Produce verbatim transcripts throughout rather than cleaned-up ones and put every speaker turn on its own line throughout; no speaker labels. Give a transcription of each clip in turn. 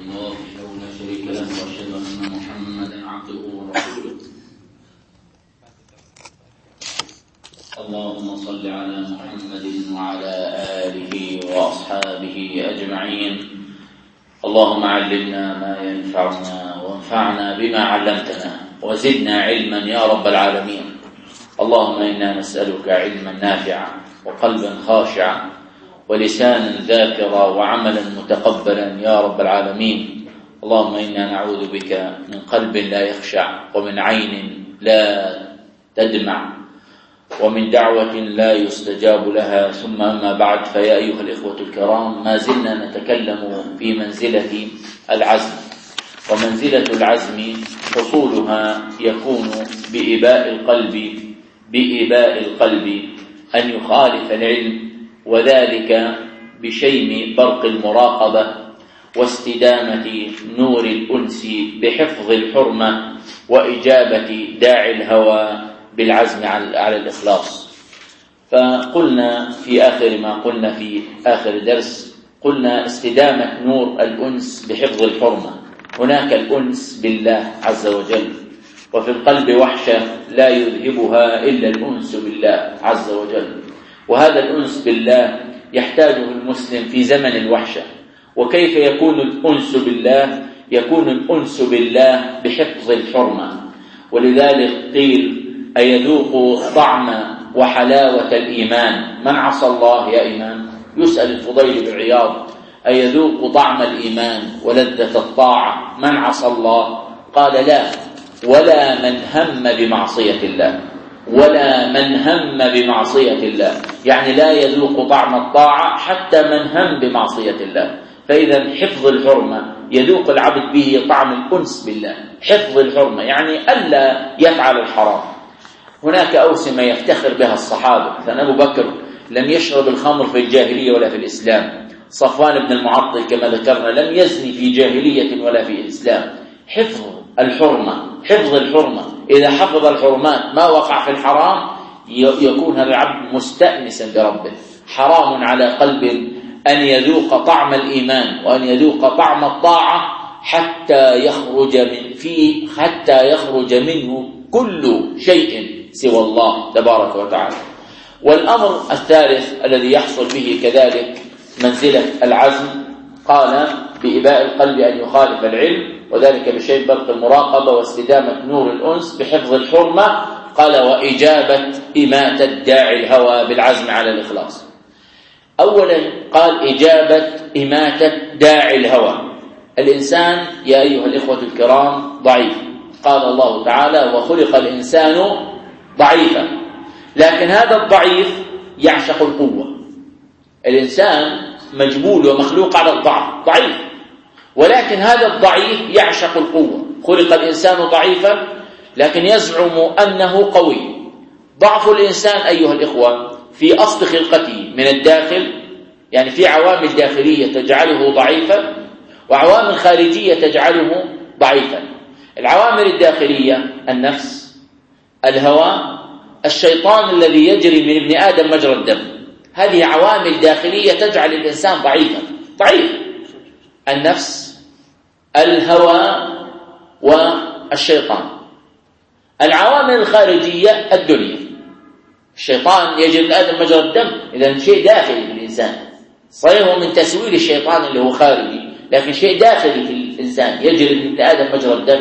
الله وحده لا شريك له واشهد ان محمدا عبده ورسوله. اللهم صل على محمد وعلى اله واصحابه اجمعين. اللهم علمنا ما ينفعنا وانفعنا بما علمتنا وزدنا علما يا رب العالمين. اللهم انا نسالك علما نافعا وقلبا خاشعا ولسانا ذاكرا وعملا متقبلا يا رب العالمين. اللهم إنا نعوذ بك من قلب لا يخشع ومن عين لا تدمع ومن دعوة لا يستجاب لها. ثم أما بعد، فيا أيها الإخوة الكرام، ما زلنا نتكلم في منزلة العزم، ومنزلة العزم حصولها يكون بإباء القلب بإباء القلب أن يخالف العلم، وذلك بشيم برق المراقبة واستدامة نور الأنس بحفظ الحرمة وإجابة داعي الهوى بالعزم على الإخلاص. فقلنا في آخر ما قلنا في آخر درس، قلنا استدامة نور الأنس بحفظ الحرمة. هناك الأنس بالله عز وجل، وفي القلب وحشة لا يذهبها إلا الأنس بالله عز وجل، وهذا الأنس بالله يحتاجه المسلم في زمن الوحشة. وكيف يكون الأنس بالله؟ يكون الأنس بالله بحفظ الحرمة. ولذلك قيل: أيذوق طعم وحلاوة الإيمان من عصى الله يا إيمان؟ يسأل الفضيل بن عياض: أيذوق طعم الإيمان ولذة الطاعة من عصى الله؟ قال: لا، ولا من هم بمعصية الله، ولا من هم بمعصية الله. يعني لا يذوق طعم الطاعة حتى من هم بمعصية الله. فإذا حفظ الحرمة يذوق العبد به طعم الأنس بالله. حفظ الحرمة يعني ألا يفعل الحرام. هناك أوسمة يفتخر بها الصحابة. مثلا أبو بكر لم يشرب الخمر في الجاهلية ولا في الإسلام. صفوان بن المعطل كما ذكرنا لم يزني في جاهلية ولا في الإسلام. حفظ الحرمة، حفظ الحرمة. إذا حفظ الحرمات ما وقع في الحرام يكون هذا العبد مستأنسا بربه. حرام على قلب أن يذوق طعم الإيمان وأن يذوق طعم الطاعة حتى يخرج من فيه حتى يخرج منه كل شيء سوى الله تبارك وتعالى. والأمر الثالث الذي يحصل به كذلك منزلة العزم، قال: بإباء القلب أن يخالف العلم، وذلك بشيء برق المراقبة واستدامة نور الأنس بحفظ الحرمة. قال: وإجابة إماتة داعي الهوى بالعزم على الإخلاص. أولا قال: إجابة إماتة داعي الهوى. الإنسان يا أيها الإخوة الكرام ضعيف. قال الله تعالى: وخلق الإنسان ضعيفا. لكن هذا الضعيف يعشق القوة. الإنسان مجبول ومخلوق على الضعف، ضعيف، ولكن هذا الضعيف يعشق القوة. خلق الإنسان ضعيفا لكن يزعم أنه قوي. ضعف الإنسان أيها الإخوة في أصل خلقته من الداخل، يعني في عوامل داخلية تجعله ضعيفا وعوامل خارجية تجعله ضعيفا. العوامل الداخلية النفس، الهوى، الشيطان الذي يجري من ابن آدم مجرى الدم. هذه عوامل داخلية تجعل الإنسان ضعيفا ضعيف. النفس، الهوى، والشيطان. العوامل الخارجية الدنيا. الشيطان يجري من آدم مجرى الدم، إذا شيء داخلي في الإنسان. صحيح هو من تسويل الشيطان اللي هو خارجي، لكن شيء داخلي في الإنسان يجري من آدم مجرى الدم.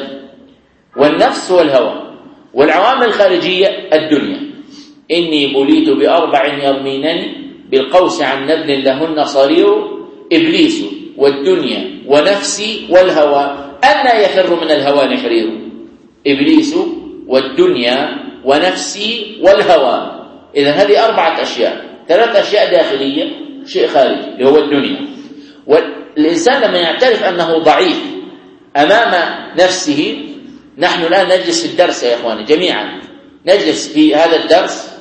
والنفس والهوى. والعوامل الخارجية الدنيا. إني بليت بأربع يرمينني بالقوس عن نبل لهن صرير إبليس والدنيا ونفسي والهوى أنا يفر من الهوى نحرير. إبليس والدنيا ونفسي والهوى. إذن هذه أربعة أشياء، ثلاث أشياء داخلية، شيء خارجي اللي هو الدنيا. والإنسان لما يعترف أنه ضعيف أمام نفسه. نحن الآن نجلس في الدرس يا إخواني جميعا، نجلس في هذا الدرس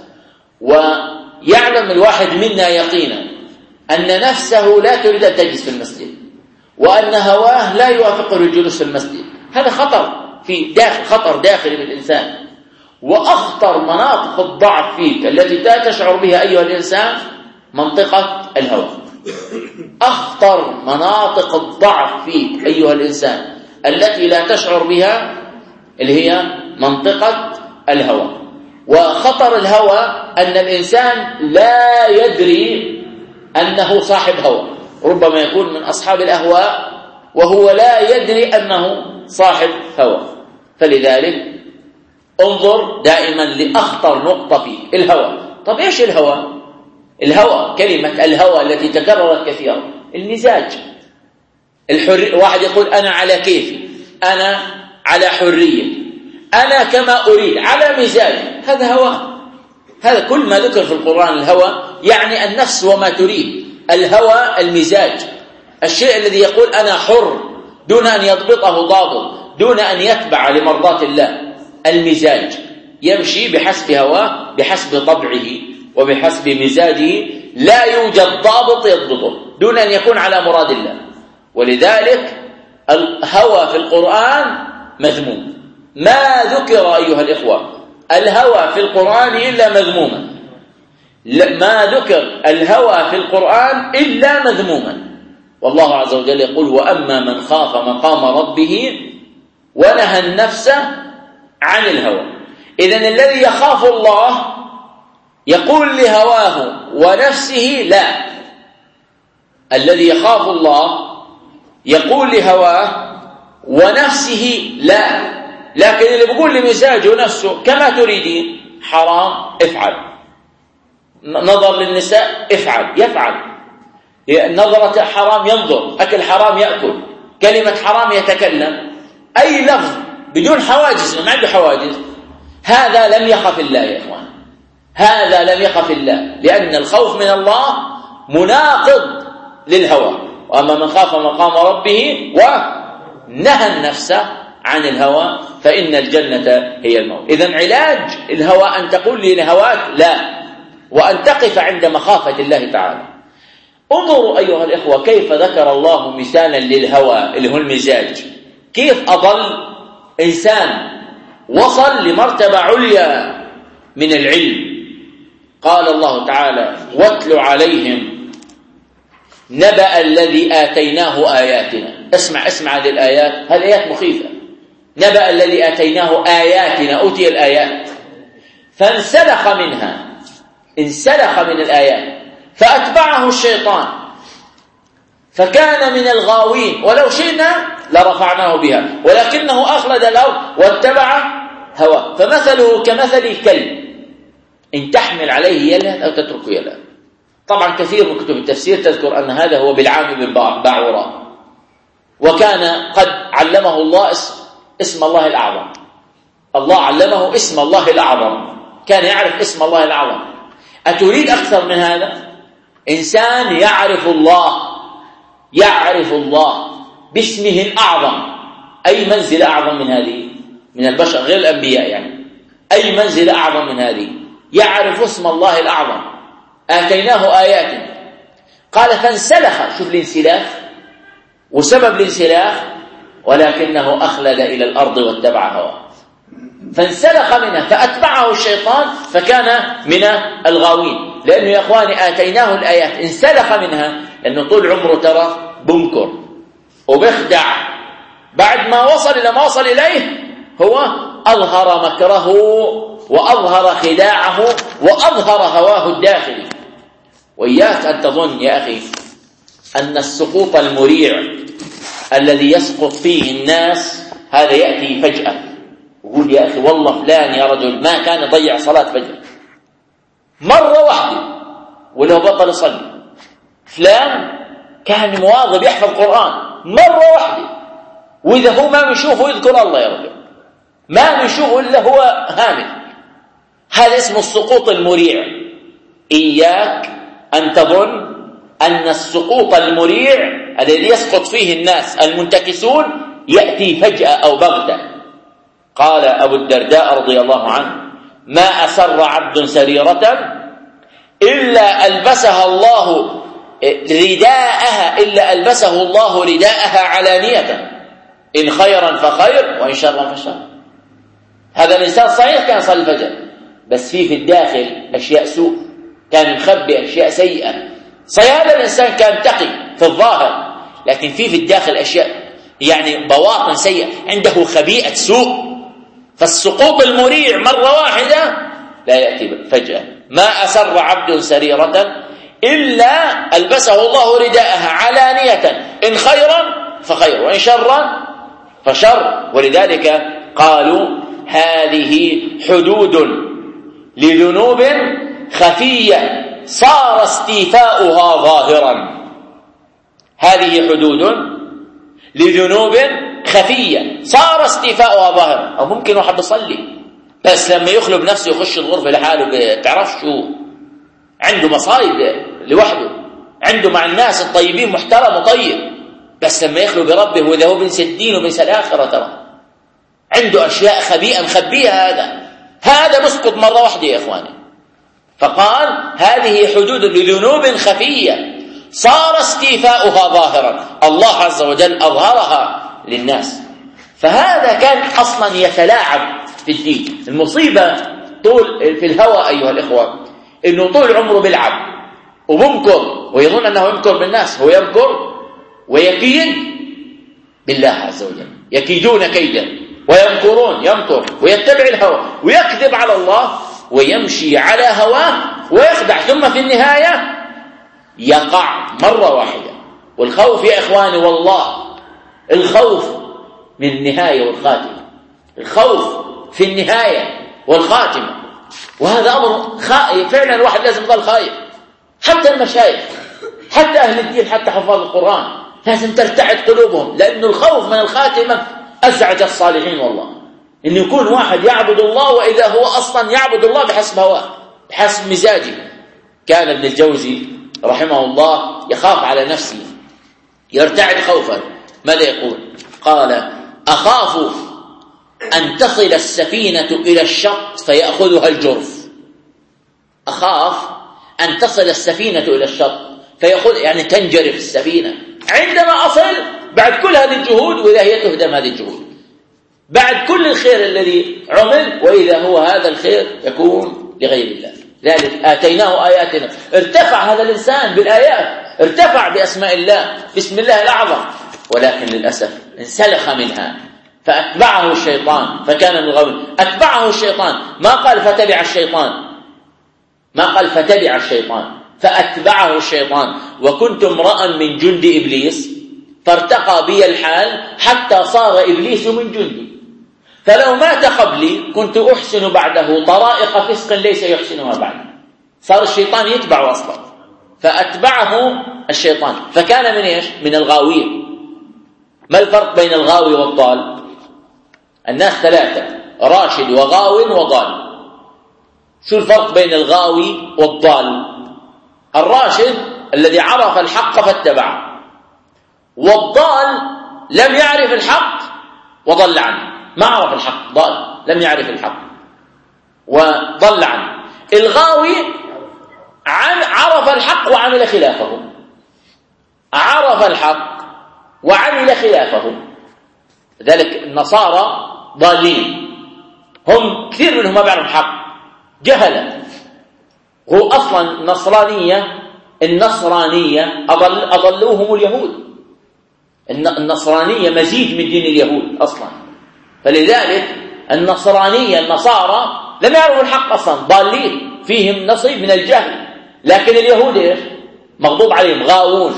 ويعلم الواحد منا يقينا أن نفسه لا تريد أن تجلس في المسجد، وأن هواه لا يوافقه الجلوس في المسجد. هذا خطر في داخل، خطر داخلي بالإنسان. وأخطر مناطق الضعف فيك التي لا تشعر بها أيها الإنسان منطقة الهوى. أخطر مناطق الضعف فيك أيها الإنسان التي لا تشعر بها اللي هي منطقة الهوى. وخطر الهوى أن الإنسان لا يدري أنه صاحب هوى، ربما يكون من أصحاب الأهواء وهو لا يدري أنه صاحب هوى. فلذلك انظر دائما لأخطر نقطة فيه الهوى. طب إيش الهوى؟ الهوى كلمة الهوى التي تكررت كثيرا المزاج، الحر... واحد يقول أنا على كيفي، أنا على حرية، أنا كما أريد، على مزاجي، هذا هوى. هذا كل ما ذكر في القرآن الهوى يعني النفس وما تريد. الهوى المزاج، الشيء الذي يقول أنا حر دون أن يضبطه ضابط، دون أن يتبع لمرضاة الله. المزاج يمشي بحسب هواه، بحسب طبعه وبحسب مزاجه، لا يوجد ضابط يضبطه دون أن يكون على مراد الله. ولذلك الهوى في القرآن مذموم. ما ذكر أيها الإخوة الهوى في القرآن إلا مذموما، ما ذكر الهوى في القرآن إلا مذموما. والله عز وجل يقول وأما من خاف مقام ربه ونهى النفس عن الهوى. إذن الذي يخاف الله يقول لهواه ونفسه لا، الذي يخاف الله يقول لهواه ونفسه لا، لكن اللي بيقول لمزاجه ونفسه كما تريدين، حرام افعل، نظر للنساء افعل يفعل، نظرة حرام ينظر، أكل حرام يأكل، كلمة حرام يتكلم، أي لفظ بدون حواجز، ما عنده حواجز، هذا لم يخف الله يا إخوان، هذا لم يخف الله، لأن الخوف من الله مناقض للهوى. وأما من خاف مقام ربه ونهى النفس عن الهوى فإن الجنة هي الموت. إذن علاج الهوى أن تقول لي لهواك لا، وأن تقف عند مخافة الله تعالى. انظروا أيها الإخوة كيف ذكر الله مثالا للهوى اللي هو المزاج، كيف أضل إنسان وصل لمرتبة عليا من العلم. قال الله تعالى واتل عليهم نبأ الذي آتيناه آياتنا. اسمع اسمع هذه الآيات، هذه آيات مخيفة. نبأ الذي آتيناه آياتنا، أوتي الآيات فانسلخ منها، انسلخ من الآيات فأتبعه الشيطان فكان من الغاوين، ولو شئنا لرفعناه بها ولكنه أخلد الأرض واتبع هواه فمثله كمثل الكلب إن تحمل عليه يلهث أو تتركه يلهث. طبعا كثير من كتب التفسير تذكر أن هذا هو بلعام بن باعوراء، وكان قد علمه الله اسم الله الأعظم، الله علمه اسم الله الأعظم، كان يعرف اسم الله الأعظم. أتريد أكثر من هذا؟ إنسان يعرف الله، يعرف الله باسمه الأعظم. أي منزل أعظم من هذه من البشر غير الأنبياء؟ يعني أي منزل أعظم من هذه؟ يعرف اسم الله الأعظم. آتيناه آيات. قال فانسلخ، شوف الانسلاخ وسبب الانسلاخ، ولكنه أخلد إلى الأرض واتبع هواه فانسلخ منها فأتبعه الشيطان فكان من الغاوين. لأنه يا أخواني آتيناه الآيات، انسلخ منها لأنه طول عمره ترى بنكر وبخدع، بعد ما وصل إلى ما وصل إليه هو أظهر مكره وأظهر خداعه وأظهر هواه الداخلي. وإياك أن تظن يا أخي أن السقوط المريع الذي يسقط فيه الناس هذا يأتي فجأة. يقول يا أخي والله فلان يا رجل ما كان يضيع صلاة فجر مرة واحدة وله بطل يصلي، فلان كان مواظب يحفظ قرآن مرة واحدة، وإذا هو ما بيشوفه يذكر الله يا رجل، ما بيشوفه إلا هو هامل. هذا اسمه السقوط المريع. إياك أن تظن أن السقوط المريع الذي يسقط فيه الناس المنتكسون يأتي فجأة أو بغتة. قال أبو الدرداء رضي الله عنه ما أسر عبد سريرة إلا ألبسها الله رداءها إلا ألبسه الله رداءها علانية، إن خيرا فخير وإن شرا فشر. هذا الإنسان صحيح كان صلي الفجر بس فيه في الداخل أشياء سوء، كان مخبي أشياء سيئة صحيح هذا الإنسان كان تقي في الظاهر، لكن في في الداخل أشياء يعني بواطن سيئة، عنده خبيئة سوء. فالسقوط المريع مرة واحدة لا يأتي فجأة. ما أسر عبد سريرة إلا ألبسه الله رداءها علانية، إن خيرا فخير وإن شرا فشر. ولذلك قالوا هذه حدود لذنوب خفية صار استيفاؤها ظاهرا. هذه حدود لذنوب خفية صار استيفاؤها ظاهرا. أو ممكن واحد يصلي بس لما يخلو بنفسه يخش الغرفة لحاله بتعرفش شو عنده مصايب لوحده، عنده مع الناس الطيبين محترم وطيب، بس لما يخلو بربه وإذا هو بنسى الدين وبنسى الآخرة ترى عنده أشياء خبيئة مخبيها. هذا هذا مسقط مرة واحدة يا إخواني. فقال هذه حدود لذنوب خفية صار استيفاؤها ظاهرا، الله عز وجل أظهرها للناس. فهذا كان أصلا يتلاعب في الدين. المصيبة طول في الهوى أيها الإخوة إنه طول عمره بيلعب وبمكر ويظن أنه يمكر بالناس. هو يمكر ويكيد بالله عز وجل، يكيدون كيدا ويمكرون يمكر ويتبع الهوى ويكذب على الله ويمشي على هواه ويخدع، ثم في النهاية يقع مرة واحدة. والخوف يا إخواني والله الخوف من النهاية والخاتمة، الخوف في النهاية والخاتمة. وهذا أمر خائف فعلا، الواحد لازم يظل خايف. حتى المشايخ، حتى أهل الدين، حتى حفاظ القرآن لازم ترتعد قلوبهم، لأن الخوف من الخاتمة أزعج الصالحين والله. إن يكون واحد يعبد الله وإذا هو أصلا يعبد الله بحسب هواه بحسب مزاجه. كان ابن الجوزي رحمه الله يخاف على نفسه، يرتعد خوفا. ماذا يقول؟ قال أخاف أن تصل السفينة إلى الشط فيأخذها الجرف. أخاف أن تصل السفينة إلى الشط فيأخذ يعني تنجرف السفينة. عندما أصل بعد كل هذه الجهود وإذا هي تهدم هذه الجهود، بعد كل الخير الذي عمل وإذا هو هذا الخير يكون لغير الله. ذلك آتيناه آياتنا، ارتفع هذا الإنسان بالآيات، ارتفع بأسماء الله باسم الله الأعظم، ولكن للأسف انسلخ منها فأتبعه الشيطان فكان من الغاوين. أتبعه الشيطان، ما قال فتبع الشيطان، ما قال فتبع الشيطان، فأتبعه الشيطان. وكنت امرأ من جند إبليس فارتقى بي الحال حتى صار إبليس من جندي، فلو مات قبلي كنت أحسن بعده طرائق فسق ليس يحسنها بعد. صار الشيطان يتبعه أصلا، فأتبعه الشيطان فكان من إيش؟ من الغاوين. ما الفرق بين الغاوي والضال؟ الناس ثلاثة، راشد وغاو وضال. شو الفرق بين الغاوي والضال؟ الراشد الذي عرف الحق فاتبعه، والضال لم يعرف الحق وضل عنه. ما عرف الحق، ضال، لم يعرف الحق وضل عنه. الغاوي عرف الحق وعمل خلافه، عرف الحق وعمل خلافه. ذلك النصارى ضالين، هم كثير منهم ما بيعرفوا الحق، جهلا. هو أصلا النصرانية النصرانية أضل أضلوهم اليهود. النصرانية مزيج من دين اليهود أصلا، فلذلك النصرانية النصارى لم يعرفوا الحق أصلا، ضالين، فيهم نصيب من الجهل. لكن اليهود إيش؟ مغضوب عليهم، غاوون.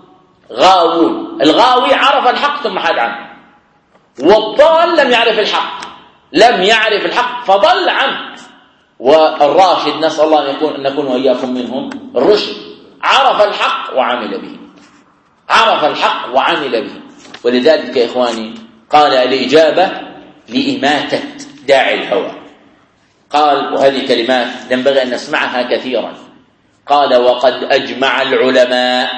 غاوون الغاوي عرف الحق ثم حاد عنه، والضال لم يعرف الحق، لم يعرف الحق فضل عنه. والراشد نسأل الله أن يكون أن نكون وإياكم منهم، الرشد عرف الحق وعمل به، عرف الحق وعمل به. ولذلك يا إخواني قال الإجابة لإماتة داعي الهوى. قال، وهذه كلمات ينبغي أن نسمعها كثيرا، قال وقد أجمع العلماء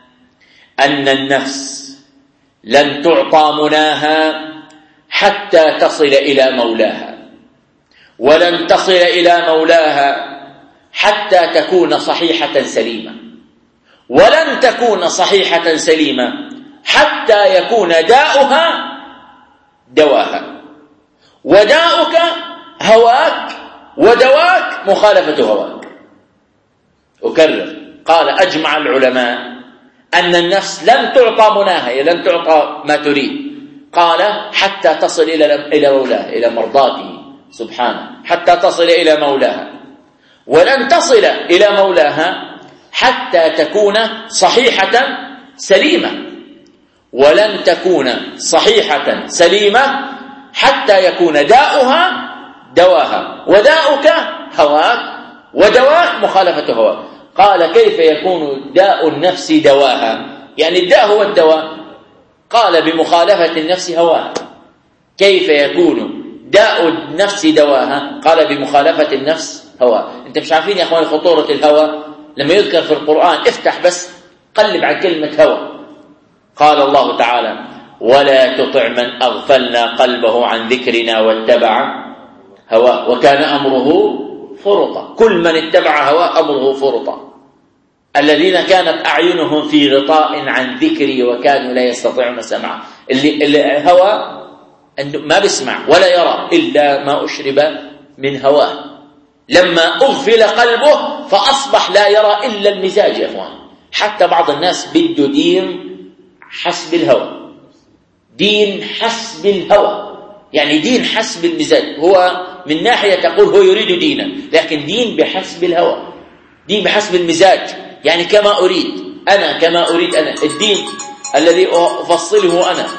أن النفس لن تعطى مناها حتى تصل إلى مولاها، ولن تصل إلى مولاها حتى تكون صحيحة سليمة، ولن تكون صحيحة سليمة حتى يكون داؤها دواها، وداؤك هواك ودواك مخالفة هواك. أكرر، قال أجمع العلماء أن النفس لن تعطى مناها، لن تعطى ما تريد. قال حتى تصل إلى إلى مولاه، إلى مرضاته سبحانه، حتى تصل إلى مولاها. ولن تصل إلى مولاها حتى تكون صحيحة سليمة، ولن تكون صحيحة سليمة حتى يكون داؤها دواها، وداؤك هواك، ودواك مخالفة هواك. قال كيف يكون داء النفس دواها؟ يعني الداء هو الدواء. قال بمخالفة النفس هواها. كيف يكون داء النفس دواها؟ قال بمخالفة النفس هواها. انت مش عارفين يا اخواني خطورة الهوى؟ لما يذكر في القرآن افتح بس قلب على كلمة هوى. قال الله تعالى ولا تطع من أغفلنا قلبه عن ذكرنا واتبع هواه وكان أمره فرطا. كل من اتبع هواه أمره فرطا. الذين كانت أعينهم في غطاء عن ذكري وكانوا لا يستطيعون سمعا. اللي, اللي هوى ما بيسمع ولا يرى إلا ما أشرب من هواه. لما أغفل قلبه فأصبح لا يرى إلا المزاج. يا أخوان حتى بعض الناس بده دين حسب الهوى، دين حسب الهوى، يعني دين حسب المزاج. هو من ناحية تقول هو يريد دينا، لكن دين بحسب الهوى، دين بحسب المزاج، يعني كما أريد أنا، كما أريد أنا. الدين الذي أفصله أنا،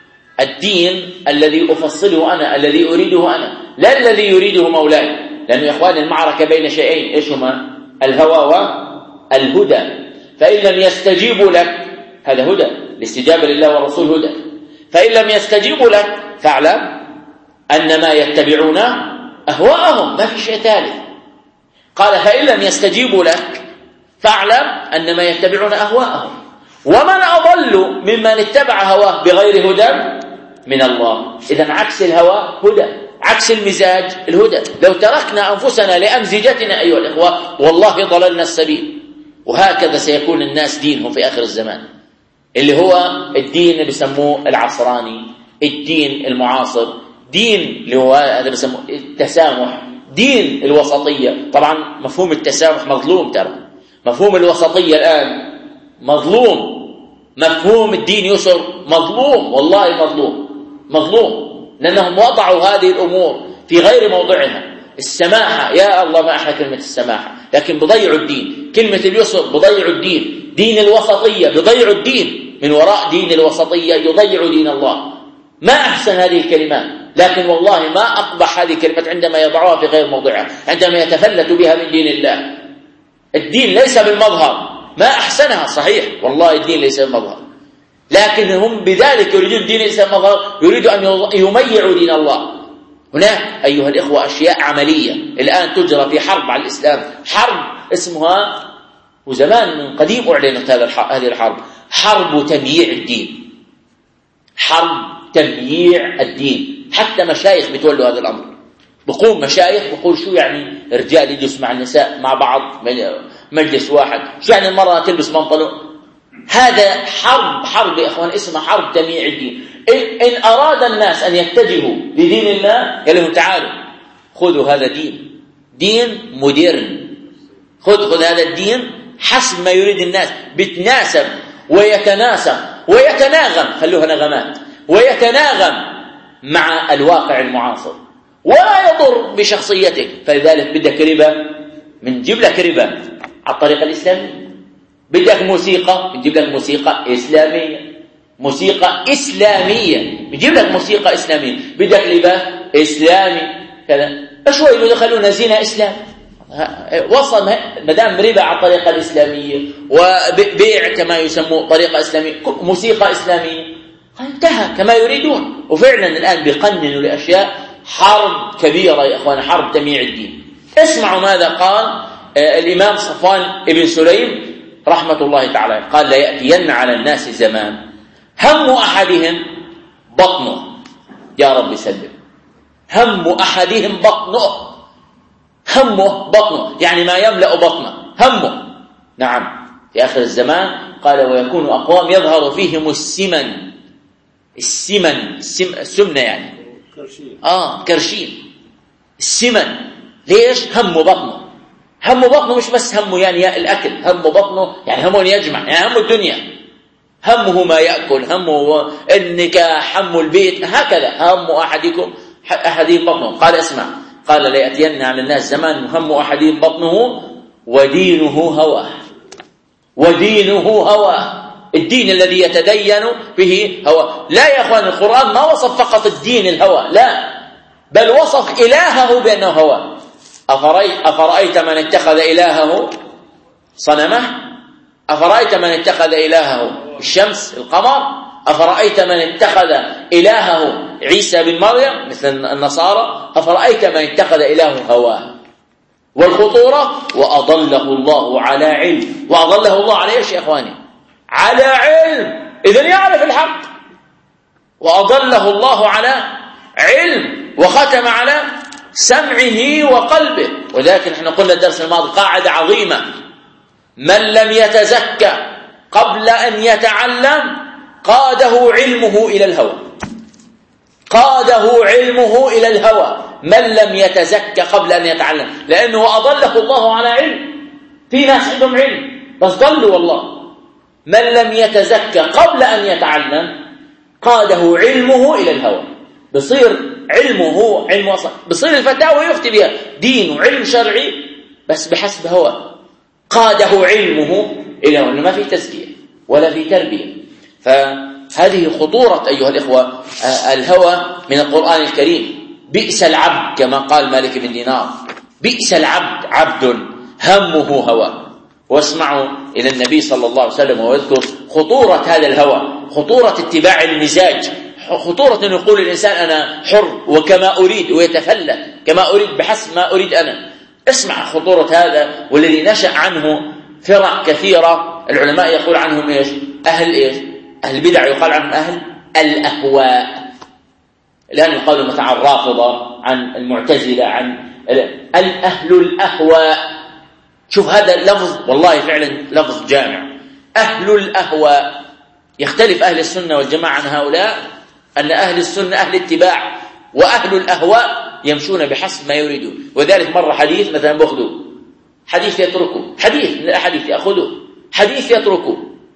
الدين الذي أفصله أنا، الذي أريده أنا، لا الذي يريده مولاي. لأنه يا إخوان المعركة بين شيئين، إيش هما؟ الهوى والهدى. فإن لم يستجيبوا لك، هذا هدى، الاستجابة لله والرسول هدى. فإن لم يستجيبوا لك فاعلم أن ما يتبعون أهواءهم، ما في شيء ثالث. قال فإن لم يستجيبوا لك فاعلم أن ما يتبعون أهواءهم. ومن أضل ممن اتبع هواه بغير هدى من الله. إذن عكس الهوى هدى، عكس المزاج الهدى. لو تركنا أنفسنا لأمزجتنا أيها الإخوة والله ضللنا السبيل. وهكذا سيكون الناس دينهم في آخر الزمان، اللي هو الدين اللي بيسموه العصراني، الدين المعاصر، دين اللي هو هذا بيسموه التسامح، دين الوسطية. طبعا مفهوم التسامح مظلوم، ترى مفهوم الوسطية الآن مظلوم، مفهوم الدين يسر مظلوم، والله مظلوم مظلوم، لأنهم وضعوا هذه الأمور في غير موضعها. السماحة، يا الله ما أحلى كلمة السماحة، لكن بضيعوا الدين. كلمة اليسر بضيعوا الدين. دين الوسطية بضيعوا الدين. من وراء دين الوسطية يضيع دين الله. ما أحسن هذه الكلمات، لكن والله ما أقبح هذه الكلمات عندما يضعوها في غير موضعها، عندما يتفلت بها من دين الله. الدين ليس بالمظهر، ما أحسنها صحيح، والله الدين ليس بالمظهر، لكن هم بذلك يريدون دين ليس بالمظهر، يريدوا أن يميعوا دين الله. هناك أيها الإخوة أشياء عملية الآن تجرى في حرب على الإسلام، حرب اسمها، وزمان من قديم أعلنت هذه الحرب، حرب تمييع الدين، حرب تمييع الدين. حتى مشايخ بتولوا هذا الأمر. بقوم مشايخ بقول شو يعني رجال يجلس مع النساء مع بعض مجلس واحد، شو يعني المرأة تلبس بنطلون؟ هذا حرب، حرب يا إخوان اسمها حرب تمييع الدين. إن أراد الناس أن يتجهوا لدين الله قال لهم تعالوا خذوا هذا دين، دين مودرن، خذ خذ هذا الدين حسب ما يريد الناس، بتناسب ويتناسب ويتناغم، خلوها نغمات، ويتناغم مع الواقع المعاصر ولا يضر بشخصيتك. فلذلك بدك ربا، بنجيب لك ربا على الطريقة الإسلامية. بدك موسيقى، بنجيب لك موسيقى إسلامية، موسيقى إسلامية، بنجيب لك موسيقى إسلامية. بدك لباس إسلامي كذا، شوي يدخلون زنا إسلامي. وصل مدام ربا على الطريقة الإسلامية وبيع كما يسموه طريقة إسلامية، موسيقى إسلامية، انتهى كما يريدون. وفعلا الآن بيقننوا لأشياء، حرب كبيرة يا أخوان، حرب تمييع الدين. اسمعوا ماذا قال الإمام صفوان ابن سليم رحمة الله تعالى، قال لا يأتين على الناس زمان هم أحدهم بطنه، يا رب سلم، هم أحدهم بطنه، همه بطنه يعني ما يملأ بطنه، همه. نعم في آخر الزمان قال ويكون أقوام يظهر فيهم السمن، السمن السمنة يعني آه كرشين، السمن. ليش؟ هم بطنه. همه بطنه مش بس همه يعني الأكل، همه بطنه يعني همه أن يجمع، يعني همه الدنيا، همه ما يأكل، همه النكاح، همه البيت، هكذا هم أحدكم أحدهم بطنه. قال اسمع، قال ليأتين على الناس زمان هم أحدهم بطنه ودينه هواه. ودينه هواه، الدين الذي يتدين به هواه. لا يا أخوان، القرآن ما وصف فقط الدين الهوى، لا، بل وصف إلهه بأنه هواه. أفرأيت, أفرأيت من اتخذ إلهه صنمه، أفرأيت من اتخذ إلهه الشمس القمر، أفرأيت من اتخذ إلهه عيسى بن مريم مثل النصارى، أفرأيت من اتخذ إلهه هواه. والخطورة وأضله الله على علم. وأضله الله على إيش يا إخواني؟ على علم، إذن يعرف الحق. وأضله الله على علم وختم على سمعه وقلبه. وذلك نحن قلنا الدرس الماضي قاعدة عظيمة: من لم يتزكى قبل أن يتعلم قاده علمه إلى الهوى. قاده علمه إلى الهوى من لم يتزكى قبل أن يتعلم، لأنه أضله الله على علم. في ناس عندهم علم بس ضلوا والله. من لم يتزكى قبل أن يتعلم قاده علمه إلى الهوى، بصير علمه علم وصل، بصير الفتاوى يفتي بها دين وعلم شرعي بس بحسب هوى. قاده علمه إلى هوى، ما في تزكية ولا في تربية. فهذه خطورة أيها الإخوة الهوى من القرآن الكريم. بئس العبد كما قال مالك بن دينار، بئس العبد عبد همه هوى. واسمعوا إلى النبي صلى الله عليه وسلم ويذكر خطورة هذا الهوى، خطورة اتباع المزاج، خطورة أن يقول الإنسان أنا حر وكما أريد ويتفلت كما أريد بحسب ما أريد أنا. اسمع خطورة هذا، والذي نشأ عنه فرق كثيرة. العلماء يقول عنهم إيش؟ أهل إيش؟ أهل البدع يقال عنهم أهل الأهواء. الآن يقالوا مثلا عن الرافضة، عن المعتزلة، عن الأهل الأهواء. شوف هذا اللفظ والله فعلا لفظ جامع، أهل الأهواء. يختلف أهل السنة والجماعة عن هؤلاء، أن أهل السنة أهل اتباع، وأهل الأهواء يمشون بحسب ما يريدون. وذلك مرة حديث مثلا بأخذوا حديث يتركوا، حديث من الأحاديث يأخذوا، حديث يتركوا،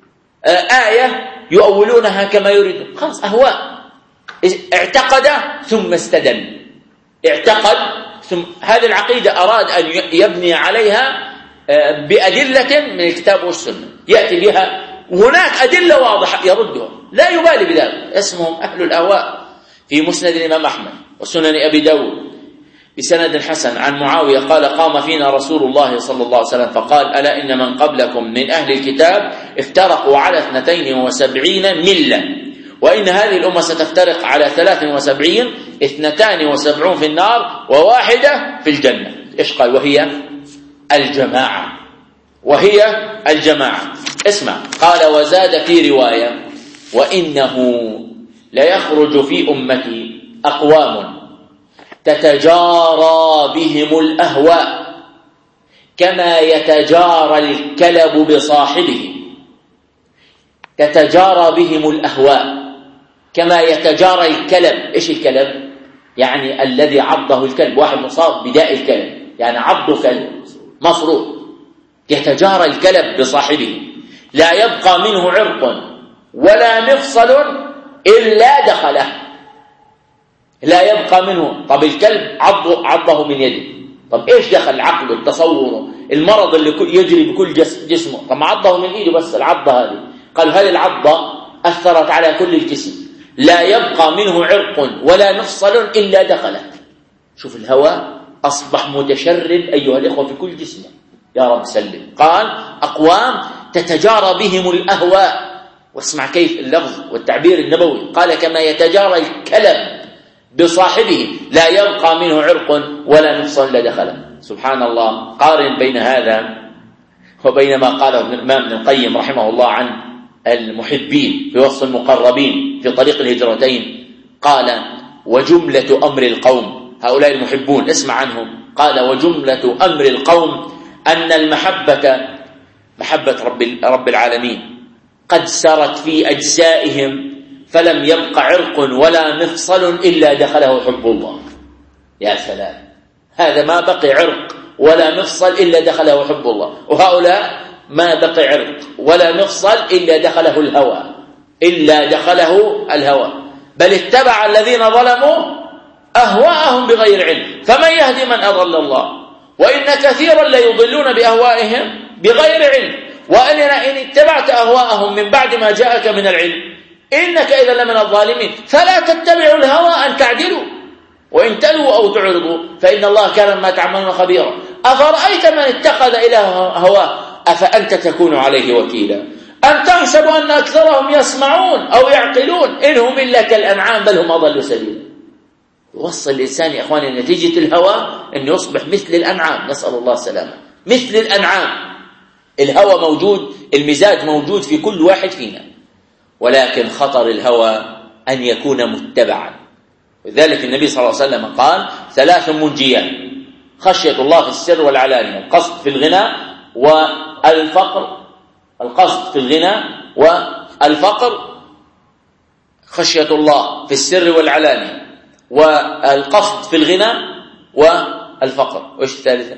آية يؤولونها كما يريدون. خلاص أهواء. اعتقد ثم استدل، اعتقد ثم هذه العقيدة أراد أن يبني عليها بأدلة من الكتاب والسنة يأتي بها، وهناك أدلة واضحة يردها، لا يبالي بذلك. اسمهم أهل الأهواء. في مسند الإمام أحمد وسنن أبي داود بسند حسن عن معاوية قال: قام فينا رسول الله صلى الله عليه وسلم فقال: ألا إن من قبلكم من أهل الكتاب افترقوا على اثنتين وسبعين ملة، وإن هذه الأمة ستفترق على ثلاث وسبعين، اثنتان وسبعون في النار وواحدة في الجنة. إيش قال؟ وهي الجماعة، وهي الجماعة. اسمع، قال: وزاد في رواية: وإنه ليخرج في أمتي أقوام تتجارى بهم الأهواء كما يتجارى الكلب بصاحبه. تتجارى بهم الأهواء كما يتجارى الكلب. إيش الكلب؟ يعني الذي عضه الكلب، واحد مصاب بداء الكلب، يعني عضه كلب مفروض. يتجارى الكلب بصاحبه لا يبقى منه عرق ولا مفصل إلا دخله. لا يبقى منه. طب الكلب عضه, عضه من يده، طب إيش دخل عقله تصوره المرض اللي يجري بكل جسمه؟ طب عضه من إيده بس العضة هذه. قال هذه العضة أثرت على كل الجسم، لا يبقى منه عرق ولا مفصل إلا دخله. شوف الهواء أصبح متشرب أيها الإخوة في كل جسمه، يا رب سلم. قال: أقوام تتجارى بهم الأهواء. واسمع كيف اللفظ والتعبير النبوي، قال: كما يتجارى الكلب بصاحبه لا يبقى منه عرق ولا مفصل إلا دخله. سبحان الله. قارن بين هذا وبين ما قاله ابن الإمام ابن القيم رحمه الله عن المحبين في وصف المقربين في طريق الهجرتين. قال: وجملة أمر القوم، هؤلاء المحبون اسمع عنهم، قال: وجملة أمر القوم أن المحبة محبة رب, رب العالمين قد سرت في أجزائهم فلم يبق عرق ولا مفصل إلا دخله حب الله. يا سلام، هذا ما بقي عرق ولا مفصل إلا دخله حب الله، وهؤلاء ما بقي عرق ولا مفصل إلا دخله الهوى إلا دخله الهوى بل اتبع الذين ظلموا أهواءهم بغير علم، فمن يهدي من أضل الله، وإن كثيرا ليضلون بأهوائهم بغير علم، وإن إن اتبعت أهواءهم من بعد ما جاءك من العلم إنك إذا لمن الظالمين، فلا تتبعوا الهوى أن تعدلوا وإن تلوا أو تعرضوا فإن الله كان ما تعملون خبيرا. أفرأيت من اتخذ إله هواه أفأنت تكون عليه وكيلا أم تحسب أن أكثرهم يسمعون أو يعقلون إن هم إلا كالأنعام بل هم أضل سبيلا. يوصل الإنسان يا إخواني نتيجة الهوى أن يصبح مثل الأنعام، نسأل الله السلامة، مثل الأنعام. الهوى موجود، المزاج موجود في كل واحد فينا، ولكن خطر الهوى أن يكون متبعا. لذلك النبي صلى الله عليه وسلم قال ثلاث منجيات: خشية الله في السر والعلانية، القصد في الغنى والفقر، القصد في الغنى والفقر، خشية الله في السر والعلانية والقصد في الغنى والفقر. وإيش الثالثة؟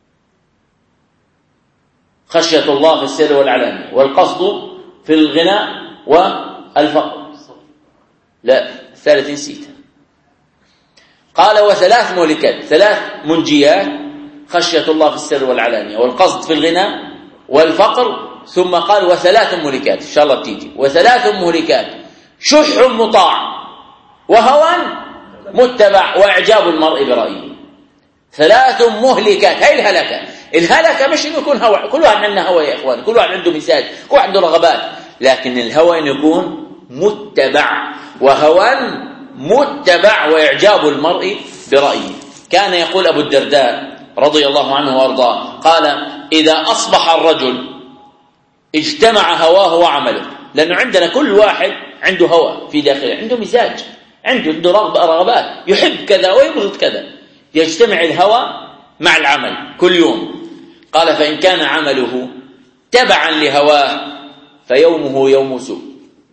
خشية الله في السر والعلانية والقصد في الغنى والفقر. لا، الثالث نسيتها. قال وثلاث مهلكات، ثلاث منجيات: خشية الله في السر والعلانية والقصد في الغنى والفقر، ثم قال وثلاث مهلكات، إن شاء الله بتيجي، وثلاث مهلكات: شح مطاع وهوى متبع وإعجاب المرء برأيه. ثلاث مهلكات، هاي الهلكة. الهلكة مش إنه يكون هوى، كل واحد عندنا هوى يا إخوان، كل واحد عنده مزاج، كل واحد عنده رغبات، لكن الهوى إنه يكون متبع، وهوى متبع وإعجاب المرء برأيه. كان يقول أبو الدرداء رضي الله عنه وارضاه، قال: إذا أصبح الرجل اجتمع هواه وعمله، لأنه عندنا كل واحد عنده هوى في داخله، عنده مزاج، عنده رغبة رغبات، يحب كذا ويبغض كذا، يجتمع الهوى مع العمل كل يوم. قال: فإن كان عمله تبعا لهواه فيومه يوم سوء،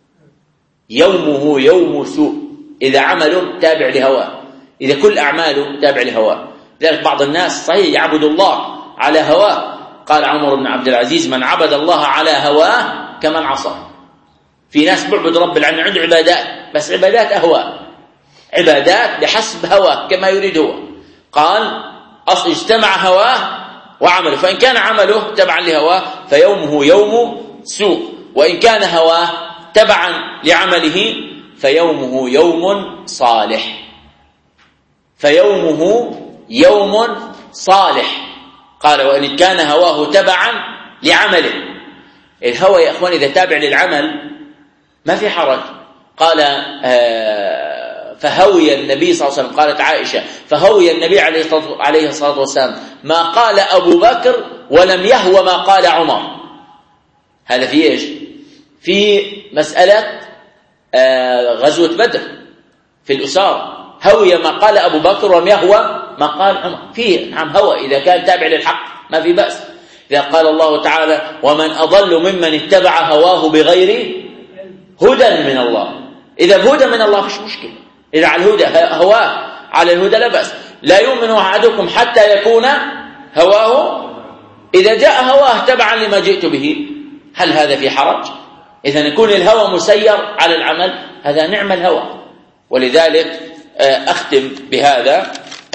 يومه يوم سوء إذا عمله تابع لهواه، إذا كل أعماله تابع لهواه. لذلك بعض الناس صحيح يعبد الله على هواه، قال عمر بن عبد العزيز: من عبد الله على هواه كمن عصى. في ناس بعبد رب العالمين، عنده عبادات بس عبادات أهواء، عبادات بحسب هواه كما يريد هو. قال: أصل اجتمع هواه وعمله، فإن كان عمله تبعا لهواه فيومه يوم سوء، وإن كان هواه تبعا لعمله فيومه يوم صالح، فيومه يوم صالح. قال: وإن كان هواه تبعا لعمله. الهوى يا أخوان إذا تابع للعمل ما في حرج. قال آه فهوي النبي صلى الله عليه وسلم، قالت عائشة: فهوي النبي عليه الصلاة والسلام ما قال أبو بكر ولم يهوى ما قال عمر. هذا في إيش؟ في مسألة آه غزوة بدر في الأسارة، هوي ما قال أبو بكر ولم يهوى ما قال عمر. فيه نعم هوى إذا كان تابع للحق ما في بأس. إذا قال الله تعالى: ومن أضل ممن اتبع هواه بغير هدى من الله. إذا بهدى من الله فيش مشكلة، إذا على الهدى هواه على الهدى لا بأس. لا يؤمن أحدكم حتى يكون هواه، إذا جاء هواه تبعا لما جئت به هل هذا في حرج؟ إذا يكون الهوى مسير على العمل، هذا نعم الهوى. ولذلك أختم بهذا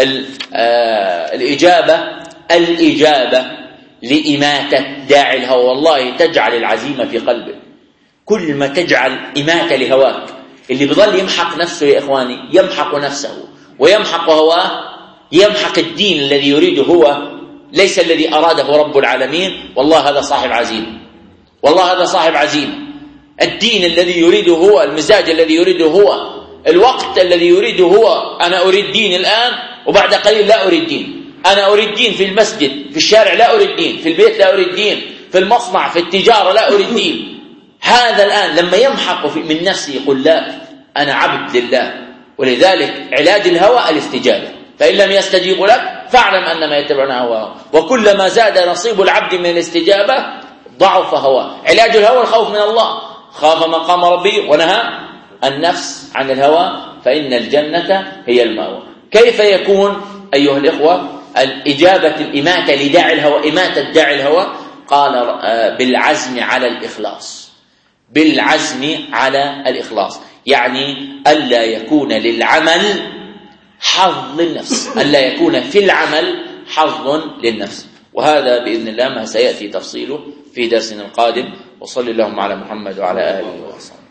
الإجابة الإجابة لإماتة داعي الهوى. والله تجعل العزيمة في قلبك، كل ما تجعل إماتة لهواك، اللي بظل يمحق نفسه يا إخواني يمحق نفسه ويمحق هواه، يمحق الدين الذي يريده هو، ليس الذي أراده رب العالمين. والله هذا صاحب عزيمة، والله هذا صاحب عزيمة. الدين الذي يريده هو، المزاج الذي يريده هو، الوقت الذي يريده هو. أنا أريد دين الآن وبعد قليل لا أريد دين. أنا أريد دين في المسجد، في الشارع لا أريد دين، في البيت لا أريد دين، في المصنع، في التجارة لا أريد دين. هذا الآن لما يمحق من نفسه يقول: لا، أنا عبد لله. ولذلك علاج الهوى الاستجابة، فإن لم يستجيبوا لك فاعلم أنما يتبعون هواه، وكلما زاد نصيب العبد من الاستجابة ضعف هواه. علاج الهوى الخوف من الله، خاف مقام ربه ونهى النفس عن الهوى فإن الجنة هي المأوى. كيف يكون أيها الإخوة الإجابة الإماتة لداعي الهوى، إماتة داعي الهوى، قال بالعزم على الإخلاص، بالعزم على الإخلاص، يعني ألا يكون للعمل حظ للنفس، ألا يكون في العمل حظ للنفس. وهذا بإذن الله ما سيأتي تفصيله في درسنا القادم. وصلى اللهم على محمد وعلى آله وصحبه.